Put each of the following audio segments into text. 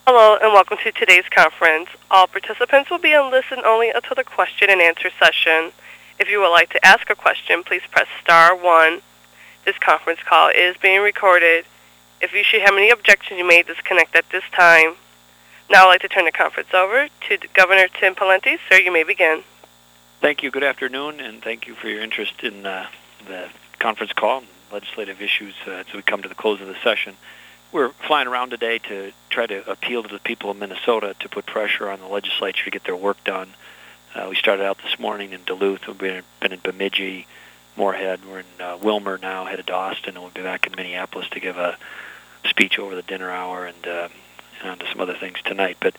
Hello and welcome to today's conference. All participants will be on listen only until the question and answer session. If you would like to ask a question, please press star 1. This conference call is being recorded. If you should have any objections, you may disconnect at this time. Now I'd like to turn the conference over to Governor Tim Pawlenty. Sir, you may begin. Thank you. Good afternoon, and thank you for your interest in the conference call and legislative issues as we come to the close of the session. We're flying around today to try to appeal to the people of Minnesota to put pressure on the legislature to get their work done. We started out this morning in Duluth. We've been in Bemidji, Moorhead. We're in Wilmer now, headed to Austin, and we'll be back in Minneapolis to give a speech over the dinner hour and on to some other things tonight. But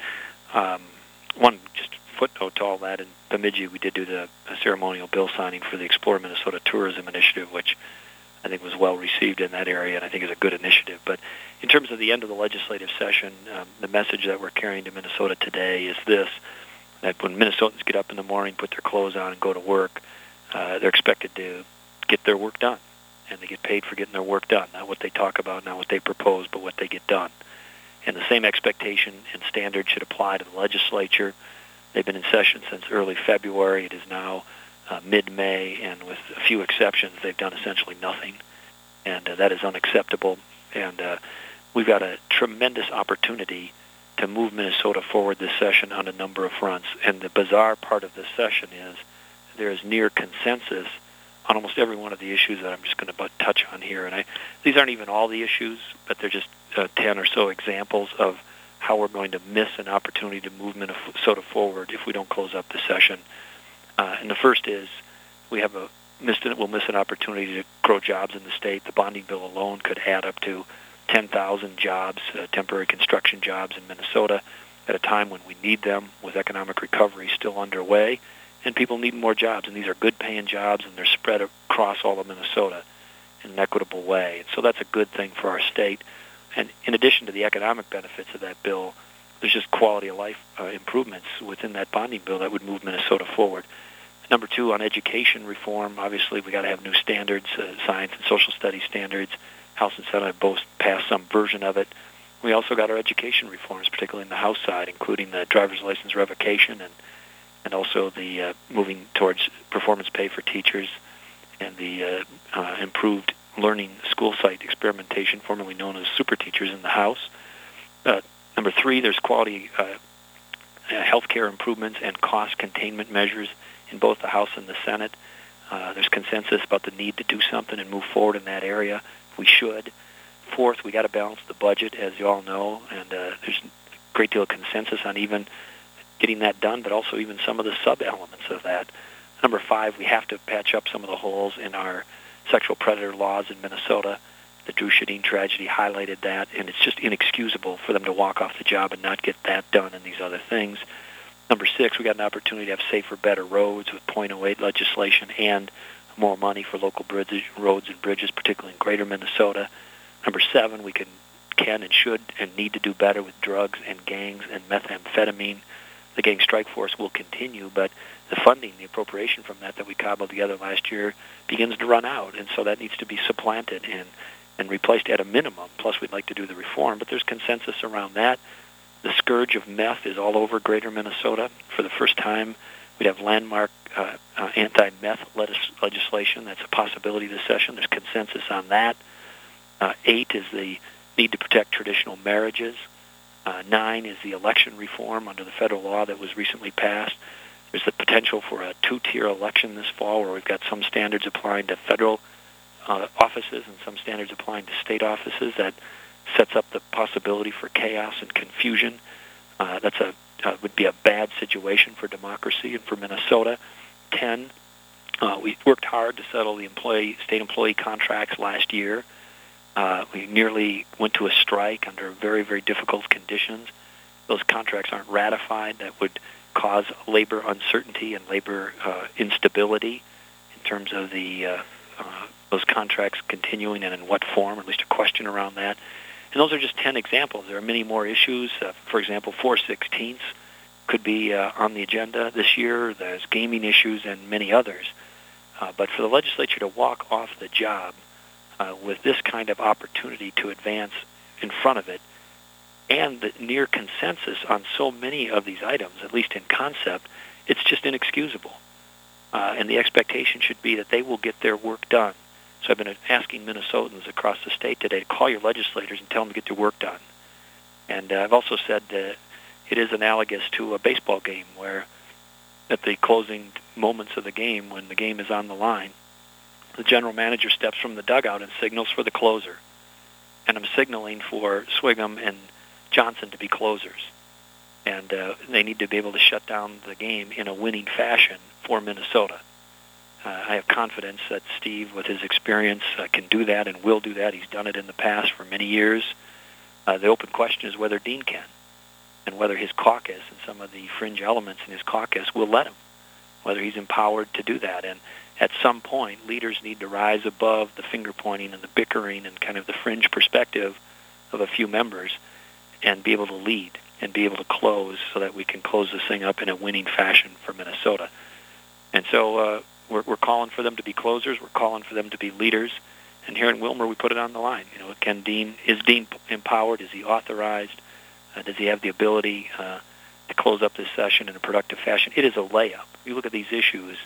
one just footnote to all that, in Bemidji we did do the ceremonial bill signing for the Explore Minnesota Tourism Initiative, which I think was well received in that area, and I think is a good initiative. But in terms of the end of the legislative session, the message that we're carrying to Minnesota today is this: that when Minnesotans get up in the morning, put their clothes on, and go to work, they're expected to get their work done, and they get paid for getting their work done. Not what they talk about, not what they propose, but what they get done. And the same expectation and standard should apply to the legislature. They've been in session since early February. It is now mid-May, and with a few exceptions, they've done essentially nothing, and that is unacceptable. And we've got a tremendous opportunity to move Minnesota forward this session on a number of fronts. And the bizarre part of this session is there is near consensus on almost every one of the issues that I'm just going to touch on here. And these aren't even all the issues, but they're just 10 or so examples of how we're going to miss an opportunity to move Minnesota forward if we don't close up the session. And the first is we'll miss an opportunity to grow jobs in the state. The bonding bill alone could add up to 10,000 jobs, temporary construction jobs in Minnesota at a time when we need them, with economic recovery still underway, and people need more jobs. And these are good-paying jobs, and they're spread across all of Minnesota in an equitable way. And so that's a good thing for our state. And in addition to the economic benefits of that bill, there's just quality of life improvements within that bonding bill that would move Minnesota forward. Number two, on education reform, obviously we got to have new standards, science and social studies standards. House and Senate have both passed some version of it. We also got our education reforms, particularly in the House side, including the driver's license revocation and also the moving towards performance pay for teachers and the improved learning school site experimentation, formerly known as super teachers, in the House. Number three, there's quality health care improvements and cost containment measures in both the House and the Senate. There's consensus about the need to do something and move forward in that area. We should. Fourth, we got to balance the budget, as you all know, and there's a great deal of consensus on even getting that done, but also even some of the sub-elements of that. Number five, we have to patch up some of the holes in our sexual predator laws in Minnesota. The Drew Shadeen tragedy highlighted that, and it's just inexcusable for them to walk off the job and not get that done and these other things. Number six, we got an opportunity to have safer, better roads with .08 legislation and more money for local roads and bridges, particularly in greater Minnesota. Number seven, we can and should and need to do better with drugs and gangs and methamphetamine. The gang strike force will continue, but the funding, the appropriation from that we cobbled together last year begins to run out, and so that needs to be supplanted and replaced at a minimum. Plus, we'd like to do the reform, but there's consensus around that. The scourge of meth is all over greater Minnesota. For the first time, we'd have landmark anti-meth legislation. That's a possibility this session. There's consensus on that. 8 is the need to protect traditional marriages. 9 is the election reform under the federal law that was recently passed. There's the potential for a 2-tier election this fall, where we've got some standards applying to federal offices and some standards applying to state offices. That sets up the possibility for chaos and confusion. Would be a bad situation for democracy and for Minnesota. 10, we worked hard to settle the state employee contracts last year. We nearly went to a strike under very, very difficult conditions. Those contracts aren't ratified. That would cause labor uncertainty and labor instability in terms of those contracts continuing and in what form, or at least a question around that. And those are just 10 examples. There are many more issues. For example, 4/16 could be on the agenda this year. There's gaming issues and many others. But for the legislature to walk off the job with this kind of opportunity to advance in front of it and the near consensus on so many of these items, at least in concept, it's just inexcusable. And the expectation should be that they will get their work done. So I've been asking Minnesotans across the state today to call your legislators and tell them to get their work done. And I've also said that it is analogous to a baseball game where at the closing moments of the game, when the game is on the line, the general manager steps from the dugout and signals for the closer. And I'm signaling for Swigum and Johnson to be closers. And they need to be able to shut down the game in a winning fashion for Minnesota. I have confidence that Steve, with his experience, can do that and will do that. He's done it in the past for many years. The open question is whether Dean can, and whether his caucus and some of the fringe elements in his caucus will let him, whether he's empowered to do that. And at some point, leaders need to rise above the finger-pointing and the bickering and kind of the fringe perspective of a few members and be able to lead and be able to close so that we can close this thing up in a winning fashion for Minnesota. And so we're calling for them to be closers. We're calling for them to be leaders. And here in Willmar, we put it on the line. You know, is Dean empowered? Is he authorized? Does he have the ability to close up this session in a productive fashion? It is a layup. You look at these issues,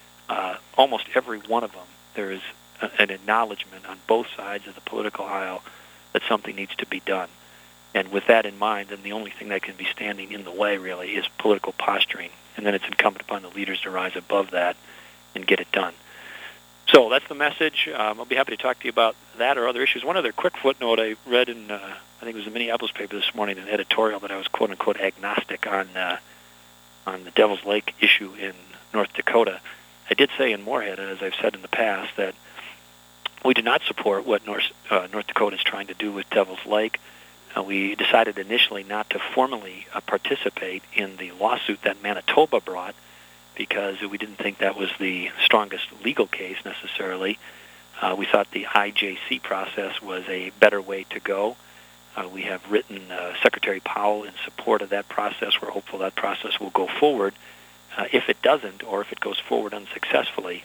almost every one of them, there is an acknowledgement on both sides of the political aisle that something needs to be done. And with that in mind, then the only thing that can be standing in the way, really, is political posturing. And then it's incumbent upon the leaders to rise above that and get it done. So that's the message. I'll be happy to talk to you about that or other issues. One other quick footnote I read in, I think it was the Minneapolis paper this morning, an editorial that I was quote-unquote agnostic on the Devil's Lake issue in North Dakota. I did say in Moorhead, as I've said in the past, that we do not support what North Dakota is trying to do with Devil's Lake. We decided initially not to formally participate in the lawsuit that Manitoba brought because we didn't think that was the strongest legal case necessarily. We thought the IJC process was a better way to go. We have written Secretary Powell in support of that process. We're hopeful that process will go forward. If it doesn't, or if it goes forward unsuccessfully,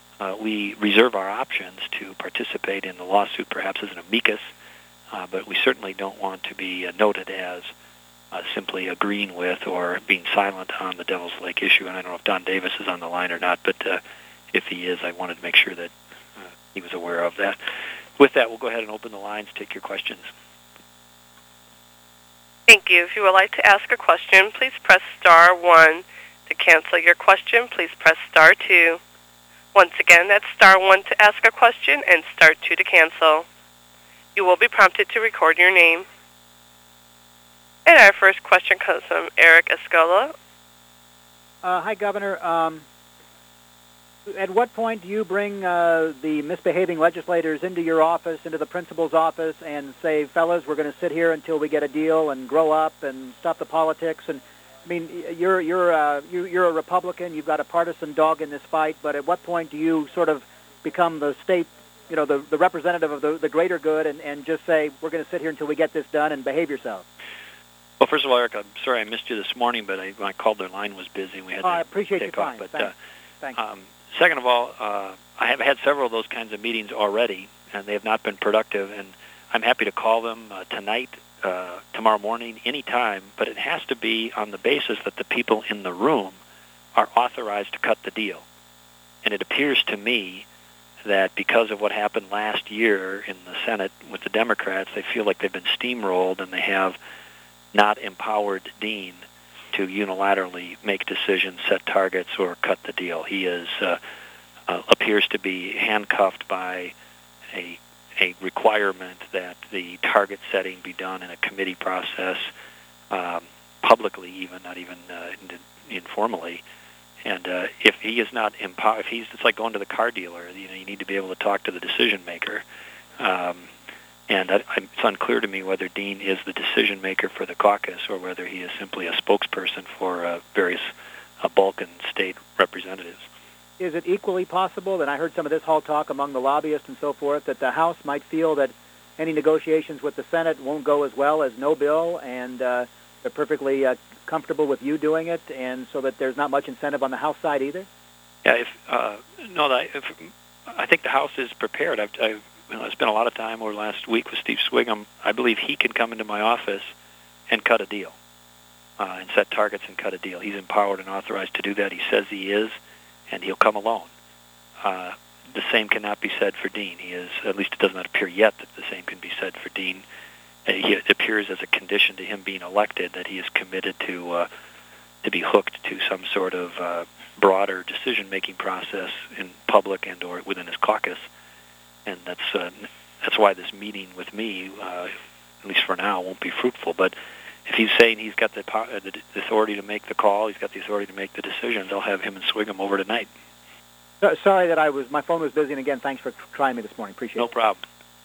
we reserve our options to participate in the lawsuit perhaps as an amicus, but we certainly don't want to be noted as simply agreeing with or being silent on the Devil's Lake issue. And I don't know if Don Davis is on the line or not, but if he is, I wanted to make sure that he was aware of that. With that, we'll go ahead and open the lines, take your questions. Thank you. If you would like to ask a question, please press star 1. To cancel your question, please press star 2. Once again, that's star 1 to ask a question and star 2 to cancel. You will be prompted to record your name. And our first question comes from Eric Escola. Hi, Governor. At what point do you bring the misbehaving legislators into your office, into the principal's office, and say, fellas, we're going to sit here until we get a deal and grow up and stop the politics? And I mean, you're a Republican. You've got a partisan dog in this fight. But at what point do you sort of become the state, you know, the representative of the greater good, and just say, we're going to sit here until we get this done and behave yourself? Well, first of all, Eric, I'm sorry I missed you this morning, but when I called, their line was busy, and we had to I appreciate take your off. time. But Thanks. second of all, I have had several of those kinds of meetings already, and they have not been productive. And I'm happy to call them tonight, tomorrow morning, any time. But it has to be on the basis that the people in the room are authorized to cut the deal. And it appears to me that because of what happened last year in the Senate with the Democrats, they feel like they've been steamrolled, and they have not empowered Dean to unilaterally make decisions, set targets, or cut the deal. He is appears to be handcuffed by a requirement that the target setting be done in a committee process, publicly even, not even informally. And if he is not empowered, it's like going to the car dealer. You know, you need to be able to talk to the decision maker. And it's unclear to me whether Dean is the decision maker for the caucus or whether he is simply a spokesperson for various Balkan state representatives. Is it equally possible, and I heard some of this hall talk among the lobbyists and so forth, that the House might feel that any negotiations with the Senate won't go as well as no bill, and they're perfectly comfortable with you doing it, and so that there's not much incentive on the House side either? Yeah, I think the House is prepared. I spent a lot of time over last week with Steve Swigum. I believe he can come into my office and cut a deal, and set targets and cut a deal. He's empowered and authorized to do that. He says he is, and he'll come alone. The same cannot be said for Dean. He is, at least it does not appear yet that the same can be said for Dean. It appears as a condition to him being elected that he is committed to be hooked to some sort of broader decision-making process in public and or within his caucus, and that's why this meeting with me, at least for now, won't be fruitful. But if he's saying he's got the authority to make the call, he's got the authority to make the decisions, I'll have him and Swigum over tonight. Sorry that my phone was busy, and again, thanks for trying me this morning. Appreciate it. No problem.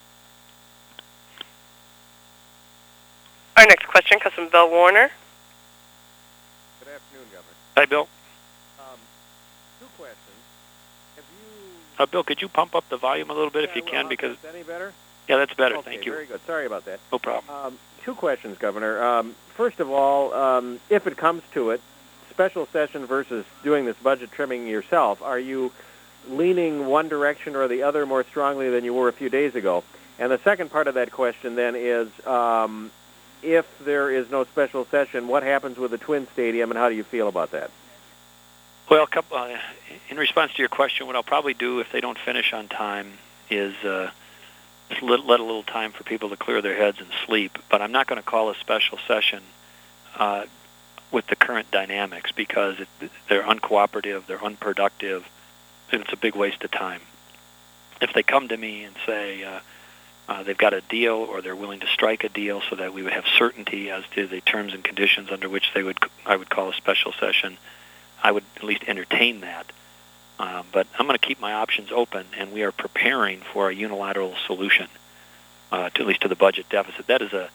Our next question comes from Bill Warner. Good afternoon, Governor. Hi, Bill. Two questions. Have you... Bill, could you pump up the volume a little bit if you can? Because any better? Yeah, that's better. Okay, thank you. Very good. Sorry about that. No problem. Two questions, Governor. First of all, if it comes to it, special session versus doing this budget trimming yourself, are you leaning one direction or the other more strongly than you were a few days ago? And the second part of that question then is, if there is no special session, what happens with the Twin Stadium, and how do you feel about that? Well, in response to your question, what I'll probably do if they don't finish on time is just let a little time for people to clear their heads and sleep. But I'm not going to call a special session with the current dynamics because they're uncooperative, they're unproductive, and it's a big waste of time. If they come to me and say they've got a deal or they're willing to strike a deal so that we would have certainty as to the terms and conditions under which I would call a special session, I would at least entertain that. But I'm going to keep my options open, and we are preparing for a unilateral solution, at least to the budget deficit. That is a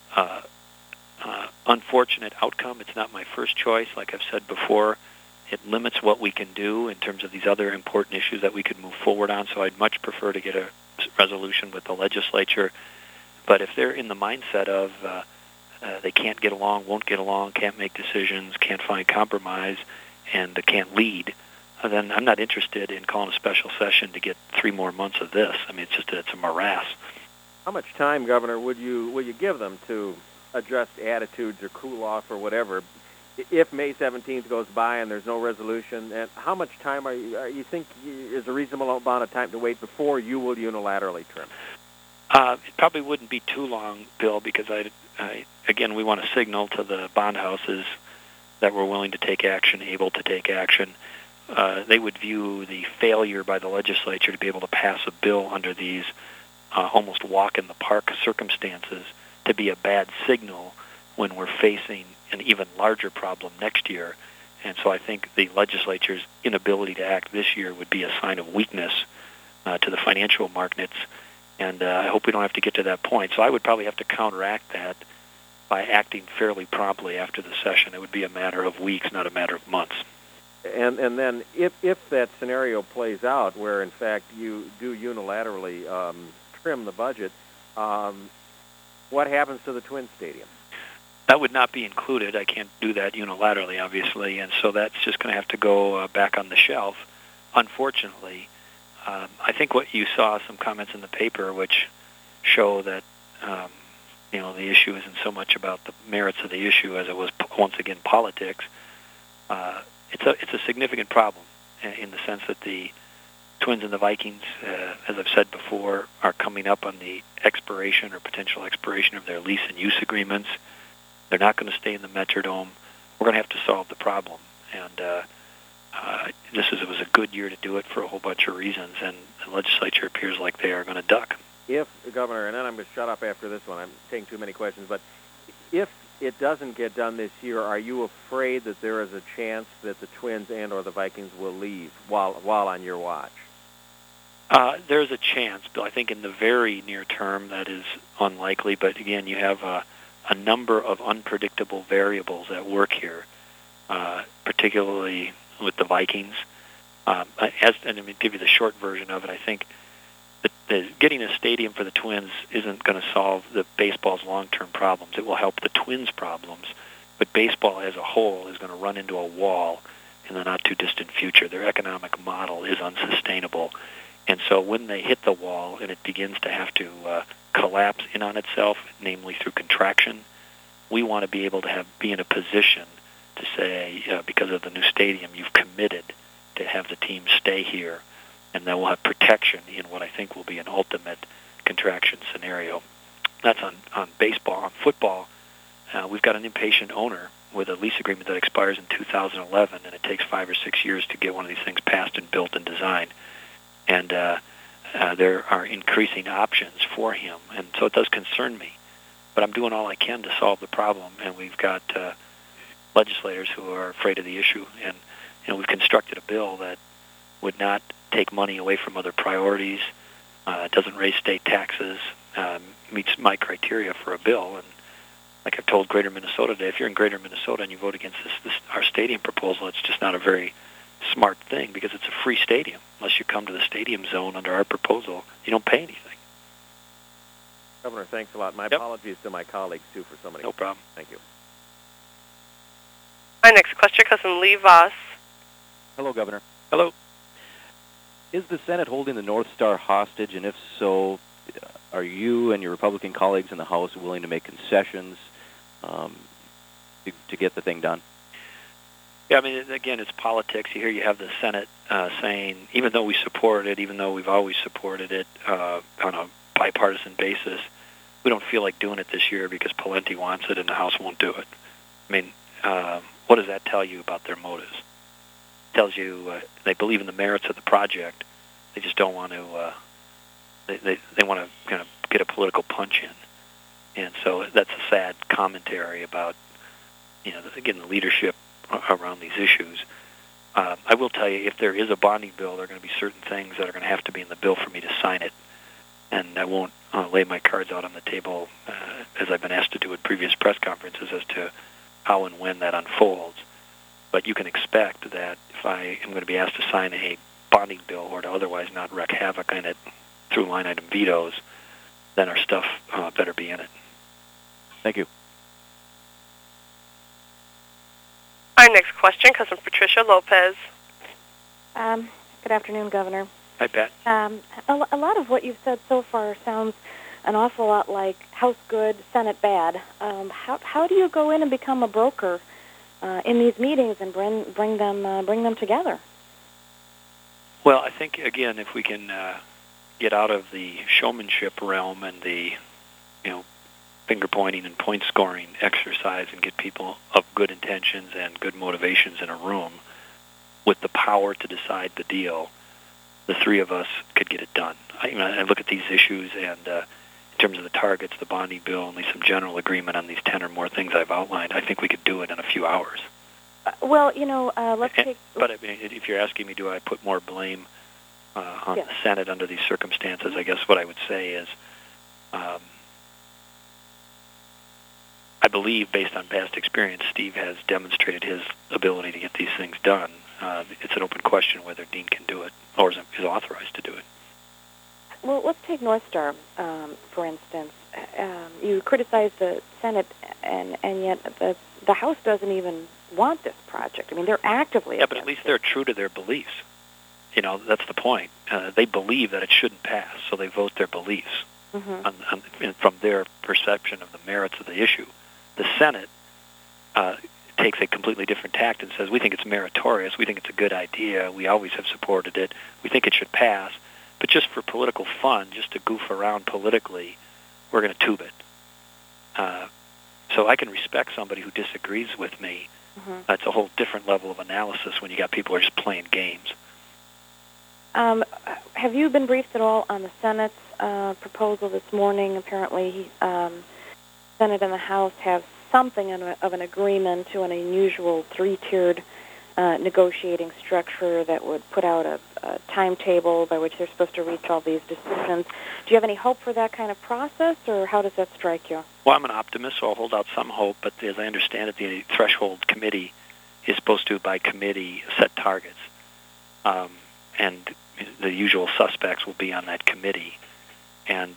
unfortunate outcome. It's not my first choice. Like I've said before, it limits what we can do in terms of these other important issues that we could move forward on, so I'd much prefer to get a resolution with the legislature. But if they're in the mindset of they can't get along, won't get along, can't make decisions, can't find compromise, and can't lead, then I'm not interested in calling a special session to get 3 more months of this. I mean, it's a morass. How much time, Governor, will you give them to adjust attitudes or cool off or whatever? If May 17th goes by and there's no resolution, and how much time you think is a reasonable amount of time to wait before you will unilaterally trim? It probably wouldn't be too long, Bill, because again, we want to signal to the bond houses that we're willing to take action, able to take action. They would view the failure by the legislature to be able to pass a bill under these almost walk-in-the-park circumstances to be a bad signal when we're facing an even larger problem next year. And so I think the legislature's inability to act this year would be a sign of weakness to the financial markets, and I hope we don't have to get to that point. So I would probably have to counteract that by acting fairly promptly after the session. It would be a matter of weeks, not a matter of months. And then if that scenario plays out where, in fact, you do unilaterally trim the budget, what happens to the Twin Stadium? That would not be included. I can't do that unilaterally, obviously, and so that's just going to have to go back on the shelf, unfortunately. I think what you saw, some comments in the paper which show that the issue isn't so much about the merits of the issue as it was, once again, politics. It's a significant problem in the sense that the Twins and the Vikings, as I've said before, are coming up on the expiration or potential expiration of their lease and use agreements. They're not going to stay in the Metrodome. We're going to have to solve the problem. And it was a good year to do it for a whole bunch of reasons, and the legislature appears like they are going to duck. If, Governor, and then I'm going to shut up after this one, I'm taking too many questions, but if it doesn't get done this year, are you afraid that there is a chance that the Twins and or the Vikings will leave while on your watch? There's a chance, Bill. I think in the very near term that is unlikely, but again, you have a number of unpredictable variables at work here, particularly with the Vikings. And let me give you the short version of it. I think that getting a stadium for the Twins isn't going to solve the baseball's long-term problems. It will help the Twins' problems, but baseball as a whole is going to run into a wall in the not-too-distant future. Their economic model is unsustainable. And so when they hit the wall and it begins to have to collapse in on itself, namely through contraction, we want to be able to be in a position to say, because of the new stadium, you've committed to have the team stay here, and then we'll have protection in what I think will be an ultimate contraction scenario. That's on baseball. On football, we've got an impatient owner with a lease agreement that expires in 2011, and it takes 5 or 6 years to get one of these things passed and built and designed. And there are increasing options for him, and so it does concern me. But I'm doing all I can to solve the problem, and we've got legislators who are afraid of the issue. And we've constructed a bill that would not take money away from other priorities, doesn't raise state taxes, meets my criteria for a bill. And like I've told Greater Minnesota today, if you're in Greater Minnesota and you vote against our stadium proposal, it's just not a very smart thing, because it's a free stadium. Unless you come to the stadium zone under our proposal, you don't pay anything. Governor, thanks a lot. My apologies to my colleagues, too, for so many. No problem. Thank you. Our next question comes from Lee Voss. Hello, Governor. Hello. Is the Senate holding the North Star hostage, and if so, are you and your Republican colleagues in the House willing to make concessions to get the thing done? Yeah, I mean, again, it's politics. Here you have the Senate saying, even though we support it, even though we've always supported it on a bipartisan basis, we don't feel like doing it this year because Pawlenty wants it and the House won't do it. I mean, what does that tell you about their motives? It tells you they believe in the merits of the project. They just don't want to. They want to kind of get a political punch in, and so that's a sad commentary about, again, the leadership around these issues. I will tell you, if there is a bonding bill, there are going to be certain things that are going to have to be in the bill for me to sign it, and I won't lay my cards out on the table as I've been asked to do at previous press conferences as to how and when that unfolds. But you can expect that if I am going to be asked to sign a bonding bill or to otherwise not wreak havoc in it through line item vetoes, then our stuff better be in it. Thank you. Our next question comes from Patricia Lopez. Good afternoon, Governor. Hi, Pat. A lot of what you've said so far sounds an awful lot like House good, Senate bad. How do you go in and become a broker in these meetings and bring them together? Well, I think, again, if we can get out of the showmanship realm and the finger pointing and point scoring exercise and get people of good intentions and good motivations in a room with the power to decide the deal, the three of us could get it done. I look at these issues, and in terms of the targets, the bonding bill, and some general agreement on these 10 or more things I've outlined, I think we could do it in a few hours. Let's take... But I mean, if you're asking me, do I put more blame on the Senate under these circumstances, I guess what I would say is I believe, based on past experience, Steve has demonstrated his ability to get these things done. It's an open question whether Dean can do it or is authorized to do it. Well, let's take North Star, for instance. You criticize the Senate, and yet the House doesn't even want this project. I mean, they're actively but at least they're true to their beliefs. That's the point. They believe that it shouldn't pass, so they vote their beliefs from their perception of the merits of the issue. The Senate takes a completely different tact and says, we think it's meritorious, we think it's a good idea, we always have supported it, we think it should pass, but just for political fun, just to goof around politically, we're going to tube it. So I can respect somebody who disagrees with me. That's a whole different level of analysis when you got people who are just playing games. Have you been briefed at all on the Senate's proposal this morning? Apparently, Senate and the House have something of an agreement to an unusual three-tiered negotiating structure that would put out a timetable by which they're supposed to reach all these decisions. Do you have any hope for that kind of process, or how does that strike you? Well, I'm an optimist, so I'll hold out some hope, but as I understand it, the threshold committee is supposed to, by committee, set targets. And the usual suspects will be on that committee. And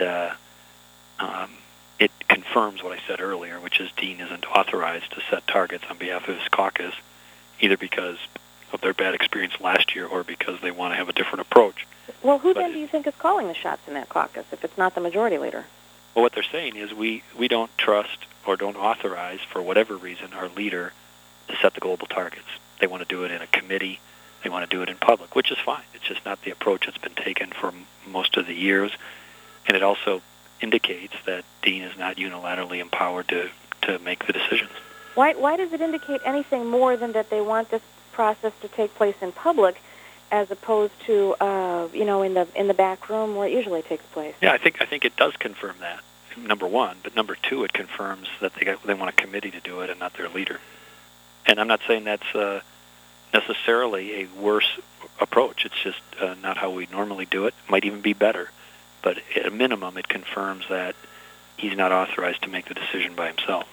it confirms what I said earlier, which is Dean isn't authorized to set targets on behalf of his caucus, either because of their bad experience last year or because they want to have a different approach. Well, who then do you think is calling the shots in that caucus if it's not the majority leader? Well, what they're saying is we don't trust or don't authorize, for whatever reason, our leader to set the global targets. They want to do it in a committee. They want to do it in public, which is fine. It's just not the approach that's been taken for most of the years. And it also indicates that Dean is not unilaterally empowered to make the decisions. Why does it indicate anything more than that they want this process to take place in public, as opposed to in the back room where it usually takes place? Yeah, I think it does confirm that, number one. But number two, it confirms that they want a committee to do it and not their leader. And I'm not saying that's necessarily a worse approach. It's just not how we normally do it. Might even be better. But at a minimum, it confirms that he's not authorized to make the decision by himself.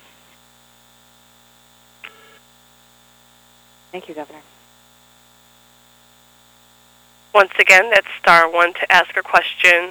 Thank you, Governor. Once again, that's star 1 to ask a question.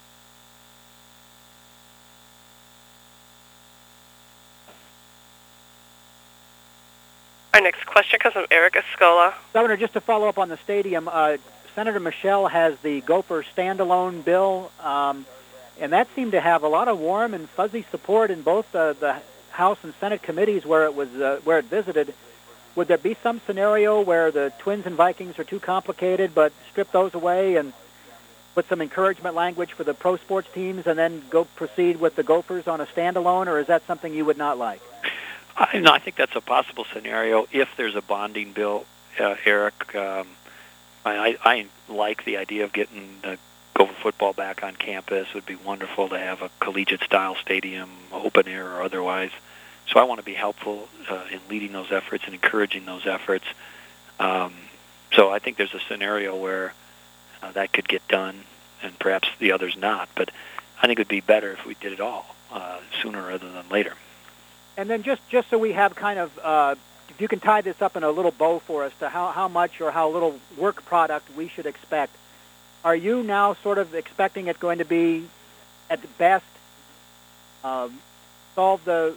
Our next question comes from Eric Escola. Governor, just to follow up on the stadium, Senator Michelle has the Gopher standalone bill, and that seemed to have a lot of warm and fuzzy support in both the House and Senate committees where it visited. Would there be some scenario where the Twins and Vikings are too complicated, but strip those away and put some encouragement language for the pro sports teams, and then proceed with the Gophers on a standalone, or is that something you would not like? I think that's a possible scenario if there's a bonding bill, Eric. I like the idea of getting the Gopher football back on campus. It would be wonderful to have a collegiate-style stadium, open air or otherwise. So I want to be helpful in leading those efforts and encouraging those efforts. So I think there's a scenario where that could get done, and perhaps the others not. But I think it would be better if we did it all sooner rather than later. And then just so we have kind of, if you can tie this up in a little bow for us to how much or how little work product we should expect, are you now sort of expecting it going to be, at best, solve the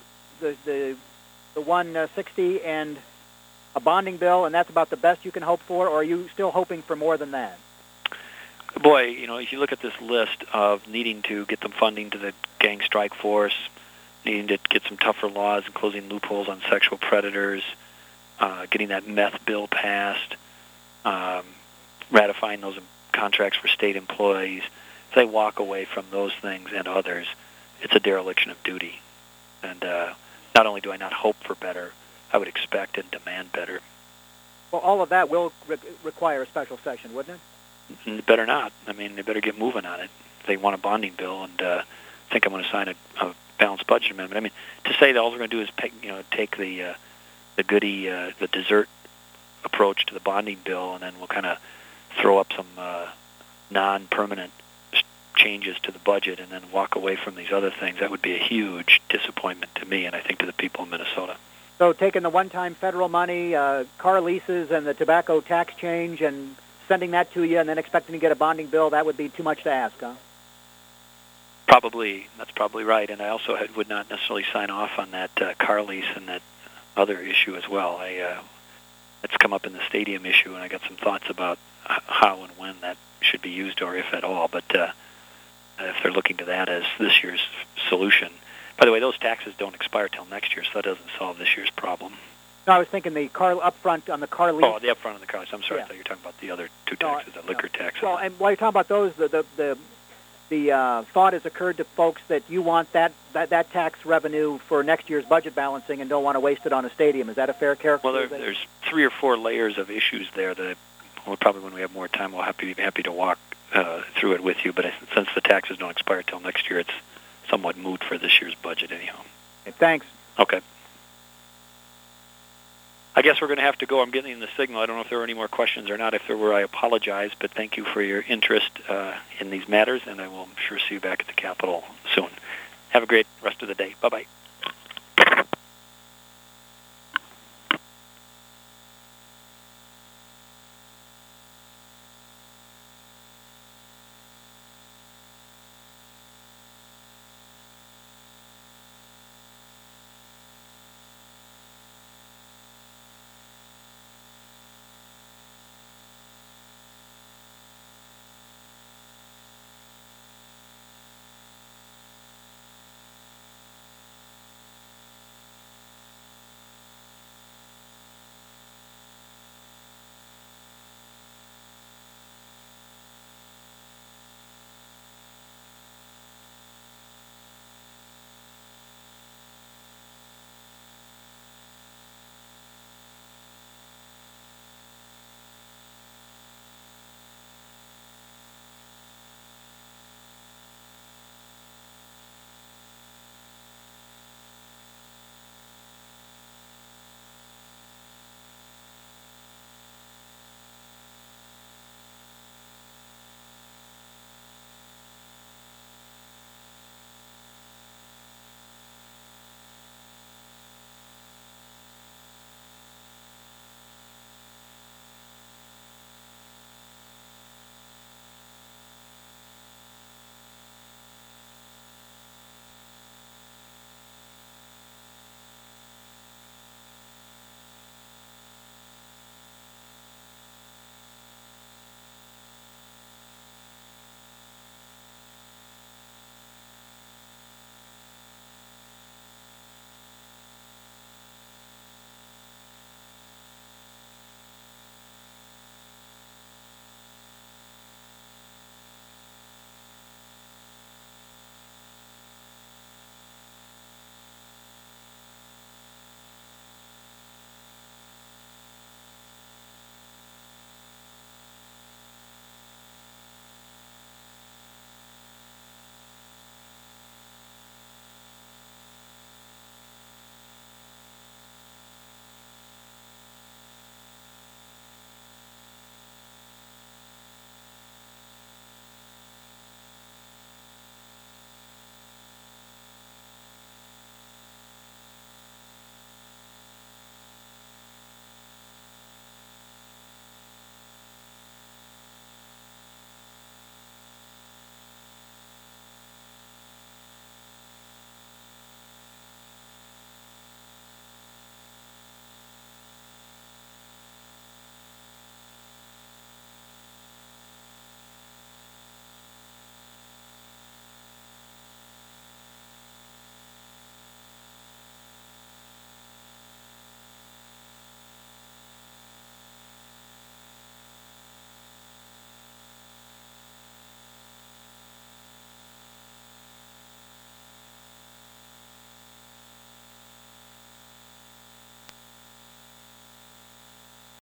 160 and a bonding bill, and that's about the best you can hope for, or are you still hoping for more than that? Boy, if you look at this list of needing to get some funding to the gang strike force, needing to get some tougher laws and closing loopholes on sexual predators, getting that meth bill passed, ratifying those contracts for state employees, if they walk away from those things and others, it's a dereliction of duty. And not only do I not hope for better, I would expect and demand better. Well, all of that will require a special session, wouldn't it? It better not. I mean, they better get moving on it. They want a bonding bill, and I think I'm going to sign a balanced budget amendment. I mean, to say that all they're going to do is take the goodie, the dessert approach to the bonding bill, and then we'll kind of throw up some non-permanent changes to the budget and then walk away from these other things, that would be a huge disappointment to me and I think to the people in Minnesota. So taking the one-time federal money, car leases, and the tobacco tax change and sending that to you and then expecting to get a bonding bill, that would be too much to ask, huh? Probably. That's probably right. And I also would not necessarily sign off on that car lease and that other issue as well. It's come up in the stadium issue, and I got some thoughts about how and when that should be used, or if at all. But if they're looking to that as this year's solution. By the way, those taxes don't expire till next year, so that doesn't solve this year's problem. No, I was thinking the car upfront on the car lease. Oh, the upfront on the car lease. I'm sorry, yeah. I thought you were talking about the other two taxes, the liquor tax. Well, and while you're talking about those, the thought has occurred to folks that you want that tax revenue for next year's budget balancing and don't want to waste it on a stadium. Is that a fair characterization? Well, there's 3 or 4 layers of issues there that probably when we have more time, we'll be happy to walk through it with you. But since the taxes don't expire till next year, it's somewhat moot for this year's budget anyhow. Okay, thanks. Okay. I guess we're going to have to go. I'm getting the signal. I don't know if there are any more questions or not. If there were, I apologize, but thank you for your interest in these matters, and I will, I'm sure, see you back at the Capitol soon. Have a great rest of the day. Bye-bye.